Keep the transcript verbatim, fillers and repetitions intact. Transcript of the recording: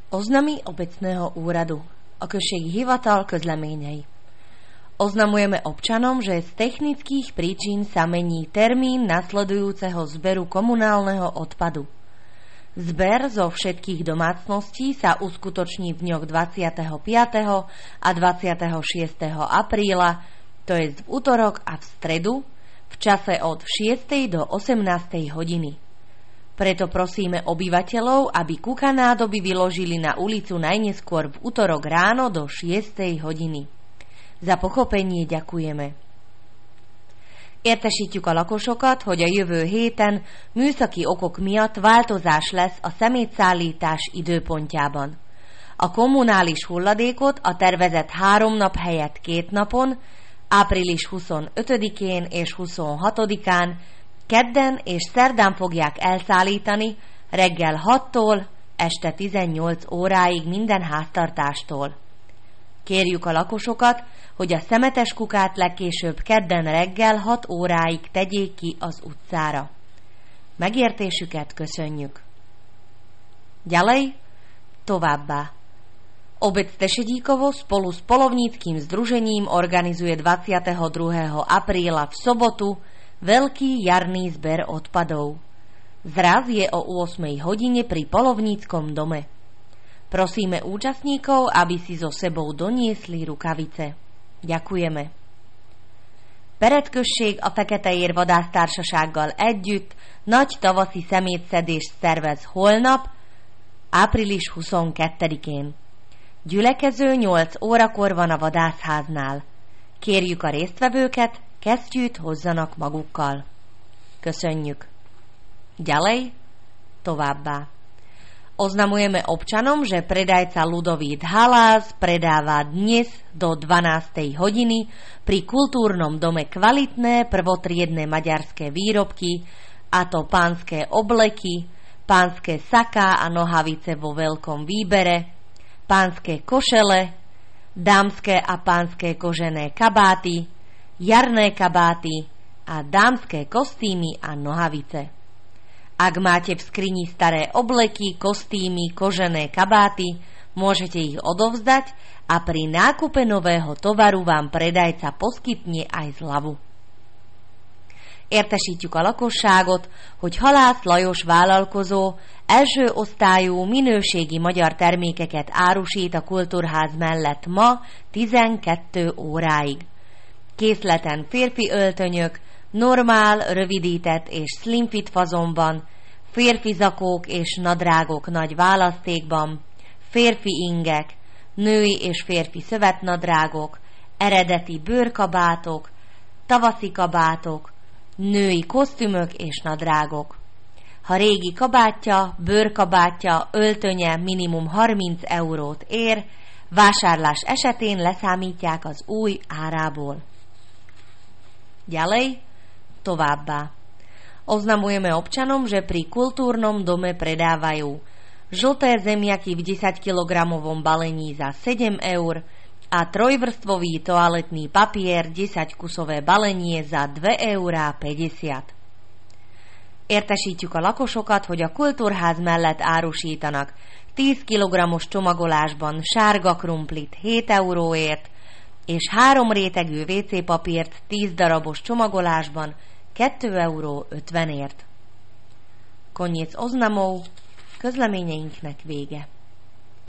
Oznamy obecného úradu. A községi hivatal közleményei. Oznamujeme občanom, že z technických príčin sa mení termín nasledujúceho zberu komunálneho odpadu. Zber zo všetkých domácností sa uskutoční v dňoch dvadsiateho piateho a dvadsiateho šiesteho apríla, to je v utorok a v stredu, v čase od šiestej do osemnástej hodiny. Preto prosíme obyvateľov, aby kuka nádoby vyložili na ulicu najneskôr v utorok ráno do šiestej hodiny. Za pochopenie gyakujeme. Értesítjük a lakosokat, hogy a jövő héten műszaki okok miatt változás lesz a szemétszállítás időpontjában. A kommunális hulladékot a tervezett három nap helyett két napon, április huszonötödikén és huszonhatodikán, kedden és szerdán fogják elszállítani reggel hattól este tizennyolc óráig minden háztartástól. Kérjük a lakosokat, hogy a szemetes kukát legkésőbb kedden reggel hat óráig tegyék ki az utcára. Megértésüket köszönjük. Ďalej, továbbá. Obec Tešedíkovo spolu s polovníckým združením organizuje dvadsiateho druhého apríla v sobotu veľký jarný zber odpadov. Zraz je o ôsmej hodine pri polovníckom dome. Prosíme účastníkov, aby si so sebou doniesli rukavice. Gyakujeme. Peredközség a Feketeér Vadásztársasággal együtt nagy tavaszi szemétszedést szervez holnap, április huszonkettedikén. Gyülekező nyolc órakor van a vadászháznál. Kérjük a résztvevőket, kesztyűt hozzanak magukkal. Köszönjük. Ďalej, továbbá. Oznamujeme občanom, že predajca Ludovít Haláz predáva dnes do dvanástej hodiny pri kultúrnom dome kvalitné prvotriedne maďarské výrobky, a to pánske obleky, pánske saká a nohavice vo veľkom výbere, pánske košele, dámske a pánske kožené kabáty, jarné kabáty a dámske kostýmy a nohavice. Ak máte v skrini staré obleky, kostýmy, kožené kabáty, môžete ich odovzdať a pri nákupe nového tovaru vám predajca poskytne aj zľavu. Értesítjük a lakosságot, hogy Halász Lajos vállalkozó első osztályú minőségi magyar termékeket árusít a kultúrház mellett ma tizenkét óráig. Készleten férfi öltönyök, normál, rövidített és slimfit fazonban, férfi zakók és nadrágok nagy választékban, férfi ingek, női és férfi szövetnadrágok, eredeti bőrkabátok, tavaszi kabátok, női kosztümök és nadrágok. Ha régi kabátja, bőrkabátja, öltönye minimum harminc eurót ér, vásárlás esetén leszámítják az új árából. Ďalej, továbbá. Oznamujeme občanom, že pri kultúrnom dome predávajú žlté zemiaky v desaťkilogramovom balení za sedem eur a trojvrstvový toaletný papier desaťkusové balenie za dve eurá päťdesiat. Értesítjük a lakosokat, hogy a kultúrház mellett árusítanak tíz kilogrammos csomagolásban sárga krumplit hét euróért, és három rétegű vé cé papírt tíz darabos csomagolásban kettő euró ötvenért. Koniec oznamov, közleményeinknek vége.